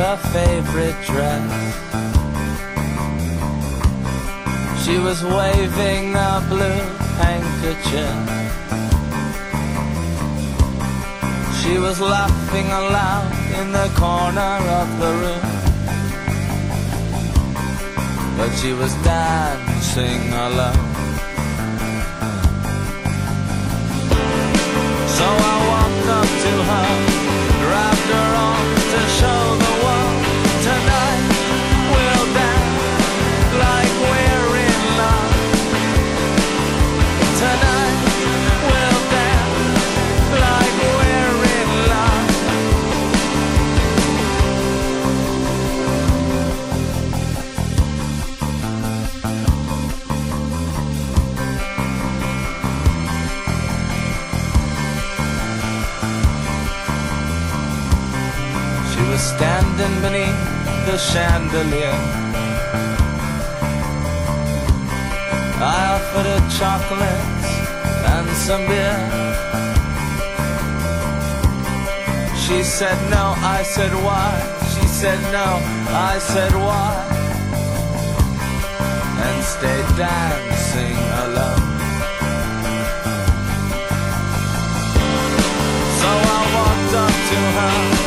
her favorite dress. She was waving a blue handkerchief. She was laughing aloud in the corner of the room, but she was dancing alone. So I walked up to her, grabbed her arm to show the world, tonight we'll dance like we're in love. Tonight we'll dance like we're in love. She was standing beneath the chandelier. I offered her chocolates and some beer. She said no, I said why? She said no, I said why? And stayed dancing alone. So I walked up to her,